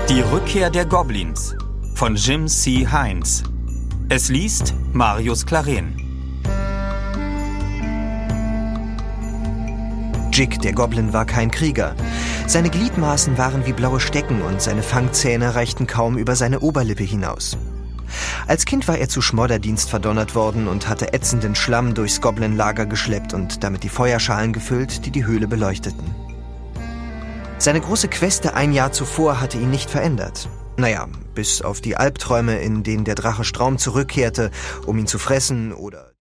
Die Rückkehr der Goblins von Jim C. Hines. Es liest Marius Claren. Jig, der Goblin, war kein Krieger. Seine Gliedmaßen waren wie blaue Stecken und seine Fangzähne reichten kaum über seine Oberlippe hinaus. Als Kind war er zu Schmodderdienst verdonnert worden und hatte ätzenden Schlamm durchs Goblin-Lager geschleppt und damit die Feuerschalen gefüllt, die die Höhle beleuchteten. Seine große Queste ein Jahr zuvor hatte ihn nicht verändert. Naja, bis auf die Albträume, in denen der Drache Straum zurückkehrte, um ihn zu fressen oder